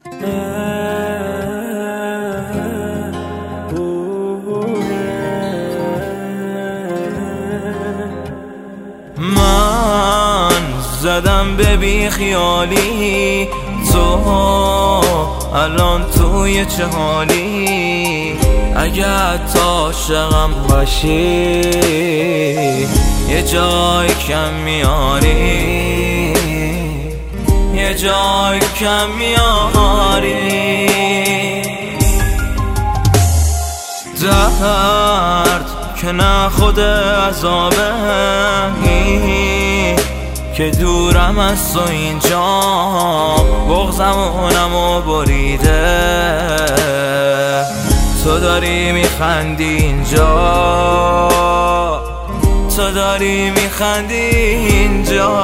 من زدم به بی خیالی، تو الان توی چه حالی؟ اگه حتی عاشقم باشی یه جای کم میاری، یه جای کم میاری. درد که نه خود عذابه که دورم از تو اینجا، بغضمونمو بریده. تو داری میخندی اینجا، تو داری میخندی اینجا.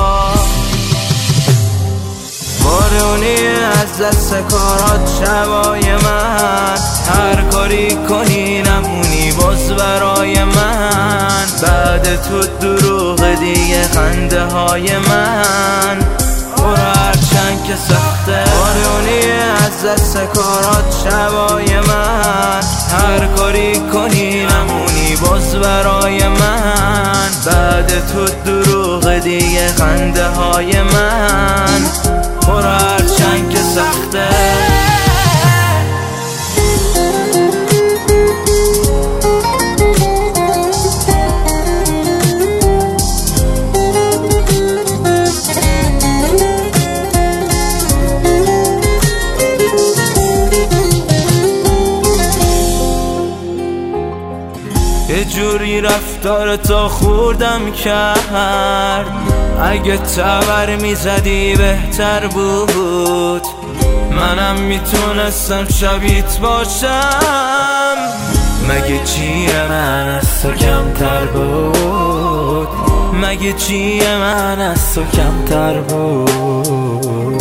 بارونی از دست کارات شبای من، هر کاری کنی نمونی باز برای من. بعد تو دروغ دیگه خنده های من، هرچند که سخته. بارونی از دست کارات شبای من، هر کاری کنی نمونی باز برای من. بعد تو دروغ دیگه خنده های من، هرچند که سخته. یه جوری رفتار تو خوردم کرد، اگه تبر میزدی بهتر بود. منم میتونستم شبیت باشم، مگه چی من از تو کمتر بود؟ مگه چی من از تو کمتر بود؟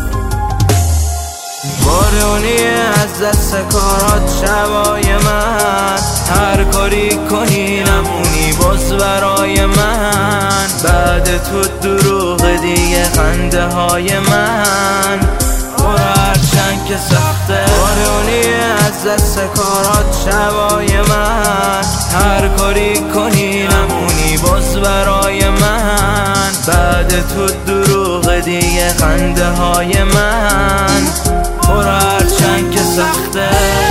بارونی از دست کارات شبای من، هر کاری کنی نمونی باز برای من. بعد تو دروغ دیگه خنده های من، هرچند که سخته. بارونی از دست کارات شبای من، هر کاری کنی نمونی باز برای من. بعد تو دروغ دیگه خنده های من، هرچند که سخته.